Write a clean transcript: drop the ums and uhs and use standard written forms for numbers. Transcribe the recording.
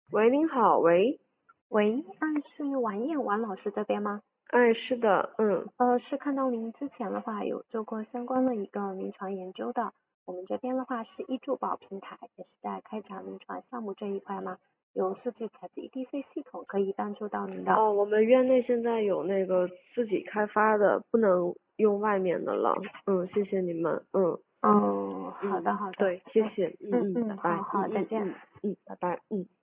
喂，您好，喂。 喂，是王艳王老师这边吗？ 哎，是的， 是看到您之前的话有做过相关的一个临床研究的，我们这边的话是医助保平台，也是在开展临床项目这一块嘛，有数据采集 EDC 系统可以帮助到您的。 哦，我们院内现在有那个自己开发的，不能用外面的了。谢谢你们。 好的好的， 对，谢谢。拜拜。 好好，再见。 拜拜。